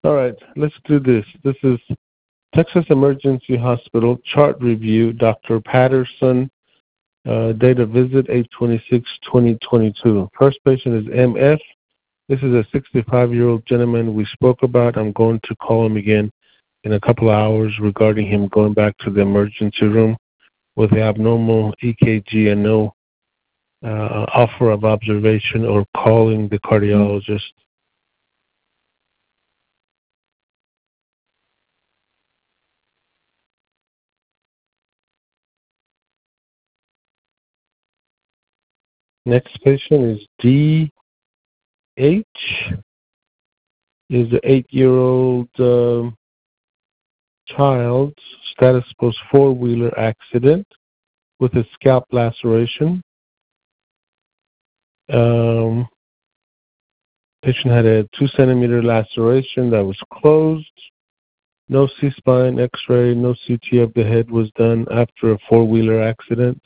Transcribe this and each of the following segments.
All right, let's do this. This is Texas Emergency Hospital chart review. Dr. Patterson, date of visit 8/26/2022. First patient is MF. This is a 65-year-old gentleman we spoke about. I'm going to call him again in a couple of hours regarding him going back to the emergency room with the abnormal EKG and no offer of observation or calling the cardiologist. Next patient is DH. Is an 8-year-old child, status post four-wheeler accident with a scalp laceration. Patient had a 2-centimeter laceration that was closed. No C-spine X-ray, no CT of the head was done after a four-wheeler accident.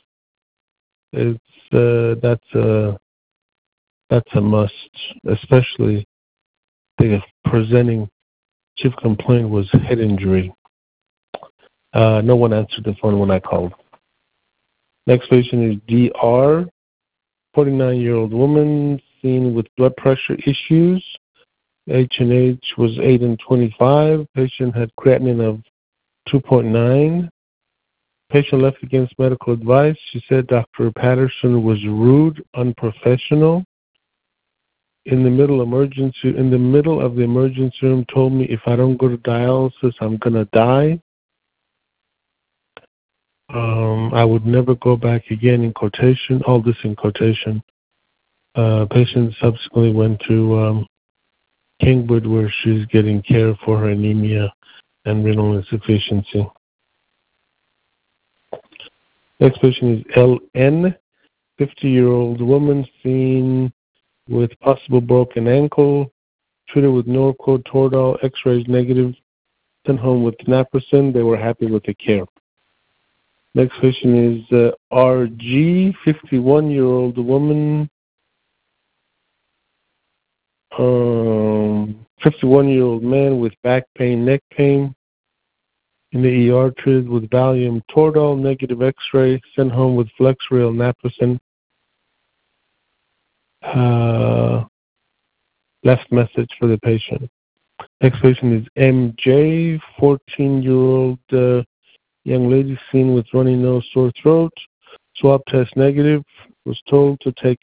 That's a must, especially the presenting chief complaint was head injury. No one answered the phone when I called. Next patient is DR, 49-year-old woman seen with blood pressure issues. H&H was 8 and 25. Patient had creatinine of 2.9. Patient left against medical advice. She said Dr. Patterson was rude, unprofessional. In the middle of the emergency room, told me if I don't go to dialysis, I'm gonna die. I would never go back again, in quotation. All this in quotation. Patient subsequently went to Kingwood, where she's getting care for her anemia and renal insufficiency. Next patient is LN, 50-year-old woman seen with possible broken ankle, treated with Norco, Toradol, X-rays negative, sent home with naproxen. They were happy with the care. Next patient is RG, 51-year-old woman, 51-year-old man with back pain, neck pain, in the ER, treated with Valium, Toradol, negative X-ray, sent home with Flexrail, naproxen. Left message for the patient. Next patient is MJ, 14-year-old young lady seen with runny nose, sore throat. Swab test negative. Was told to take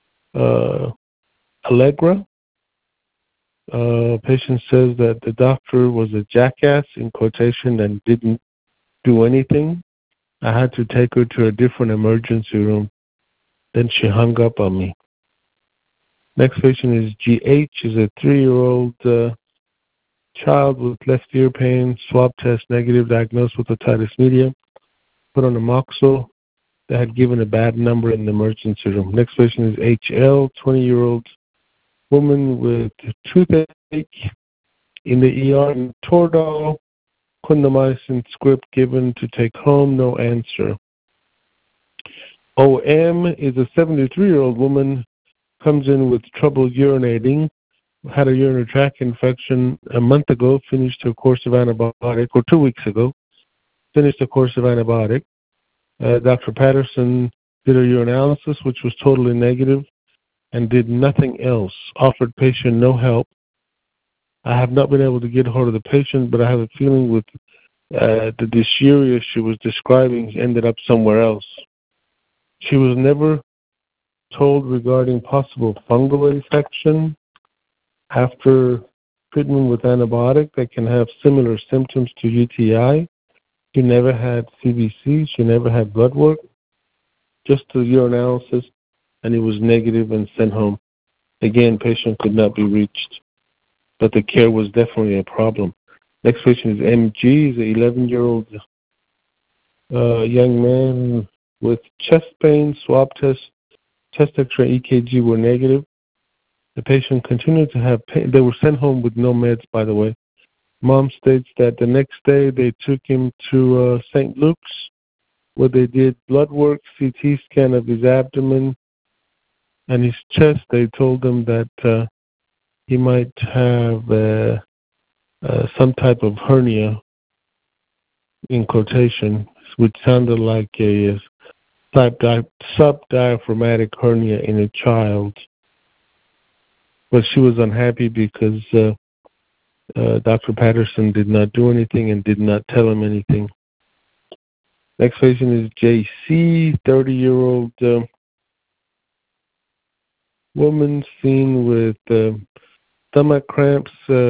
Allegra. Patient says that the doctor was a jackass, in quotation, and didn't do anything. I had to take her to a different emergency room. Then she hung up on me. Next patient is GH, is a 3-year-old child with left ear pain, swab test negative, diagnosed with otitis media, put on amoxil. They had given a bad number in the emergency room. Next patient is HL, 20-year-old woman with toothache, in the ER, and Toradol, clindamycin script given to take home, no answer. OM is a 73-year-old woman, comes in with trouble urinating, had a urinary tract infection a month ago, finished her course of antibiotic, or 2 weeks ago, finished a course of antibiotic. Dr. Patterson did a urinalysis, which was totally negative, and did nothing else, offered patient no help. I have not been able to get hold of the patient, but I have a feeling with the dysuria she was describing ended up somewhere else. She was never told regarding possible fungal infection after treatment with antibiotic that can have similar symptoms to UTI. She never had CBC. She never had blood work, just the urinalysis, and it was negative and sent home. Again, patient could not be reached, but the care was definitely a problem. Next patient is MG, is an 11-year-old young man with chest pain, swab test, chest X-ray, EKG were negative. The patient continued to have pain. They were sent home with no meds, by the way. Mom states that the next day they took him to St. Luke's, where they did blood work, CT scan of his abdomen and his chest. They told him that he might have some type of hernia, in quotation, which sounded like a subdiaphragmatic hernia in a child. But she was unhappy because Dr. Patterson did not do anything and did not tell him anything. Next patient is JC, 30-year-old woman seen with stomach cramps,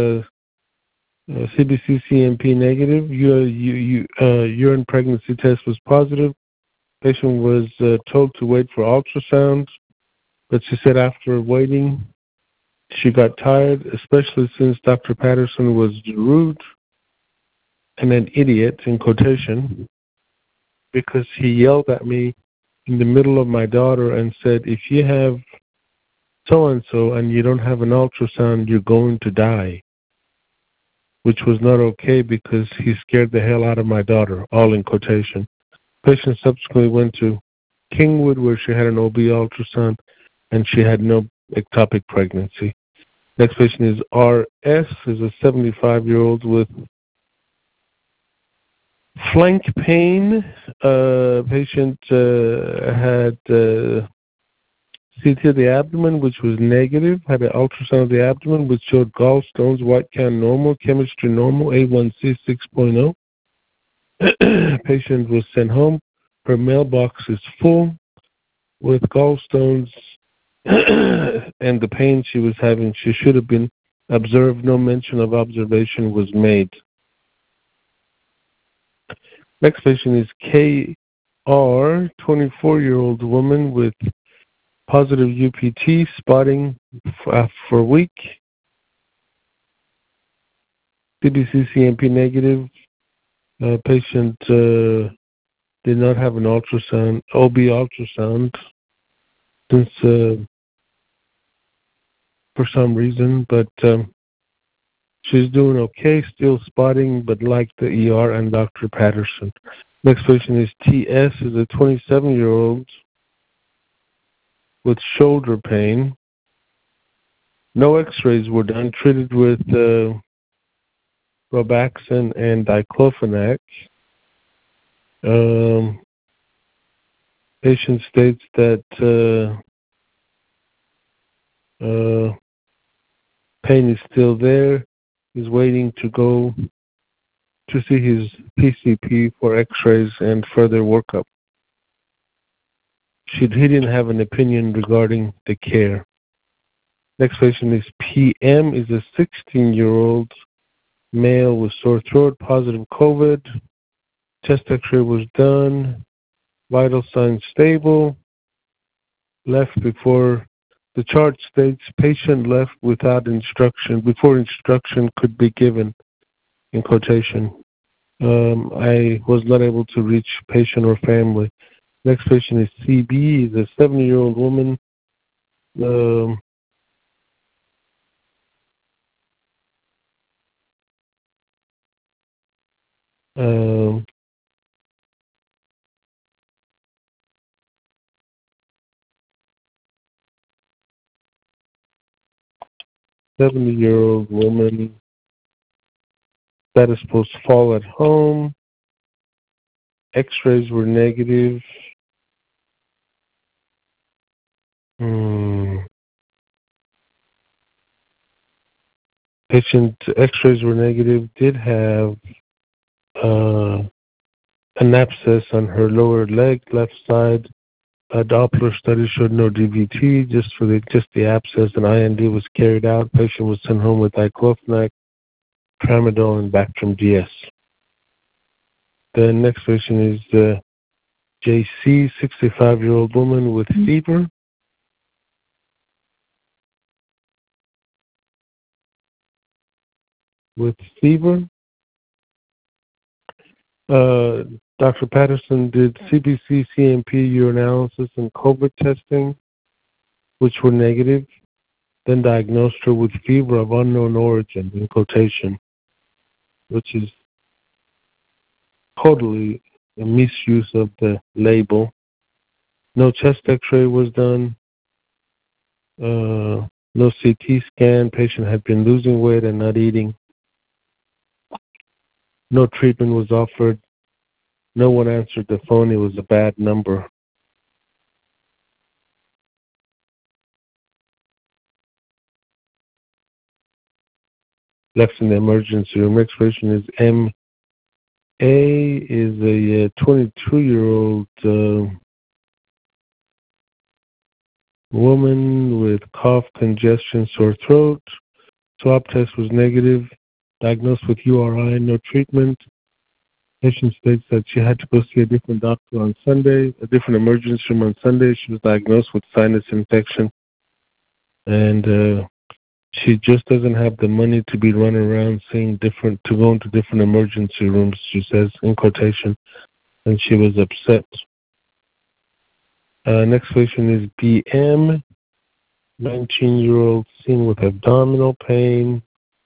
CBC CMP negative, urine pregnancy test was positive. Patient was told to wait for ultrasound, but she said after waiting, she got tired, especially since Dr. Patterson was rude and an idiot, in quotation, because he yelled at me in the middle of my daughter and said, if you have so-and-so and you don't have an ultrasound, you're going to die, which was not okay because he scared the hell out of my daughter, all in quotation. Patient subsequently went to Kingwood where she had an OB ultrasound and she had no ectopic pregnancy. Next patient is RS, is a 75-year-old with flank pain. Patient had CT of the abdomen, which was negative, had an ultrasound of the abdomen, which showed gallstones, white count normal, chemistry normal, A1C 6.0. Patient was sent home. Her mailbox is full with gallstones and the pain she was having. She should have been observed. No mention of observation was made. Next patient is KR, 24-year-old woman with positive UPT, spotting for a week. CBC CMP negative. Patient did not have an ultrasound, OB ultrasound, since for some reason, but she's doing okay, still spotting, but like the ER and Dr. Patterson. Next patient is TS, is a 27-year-old with shoulder pain. No x-rays were done, treated with Robaxin and diclofenac. Patient states that pain is still there. He's waiting to go to see his PCP for x-rays and further workup. He didn't have an opinion regarding the care. Next patient is PM, is a 16-year-old male with sore throat, positive COVID. Chest x-ray was done. Vital signs stable. Left before the chart states patient left without instruction, before instruction could be given, in quotation. I was not able to reach patient or family. Next patient is CB, is a 70-year-old woman. Seventy-year-old woman that is supposed to fall at home. X-rays were negative. Patient X-rays were negative. Did have an abscess on her lower leg, left side. A Doppler study showed no DVT, just the abscess. An IND was carried out. Patient was sent home with diclofenac, tramadol, and Bactrim DS. The next patient is JC, 65-year-old woman with fever. Dr. Patterson did CBC, CMP, urinalysis, and COVID testing, which were negative, then diagnosed her with fever of unknown origin, in quotation, which is totally a misuse of the label. No chest x-ray was done, no CT scan. Patient had been losing weight and not eating. No treatment was offered. No one answered the phone. It was a bad number. Left in the emergency room. Next patient is M. A is a 22-year-old woman with cough, congestion, sore throat. Swab test was negative. Diagnosed with URI, no treatment. Patient states that she had to go see a different doctor on Sunday, a different emergency room on Sunday. She was diagnosed with sinus infection. And she just doesn't have the money to be running around to go into different emergency rooms, she says, in quotation. And she was upset. Next patient is BM, 19-year-old seen with abdominal pain.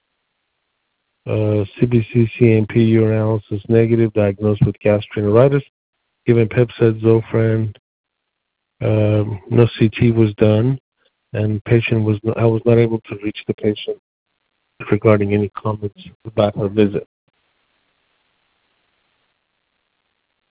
CBC, CMP, urinalysis negative, diagnosed with gastroenteritis, given Pepcid, Zofran. No CT was done, and I was not able to reach the patient regarding any comments about her visit.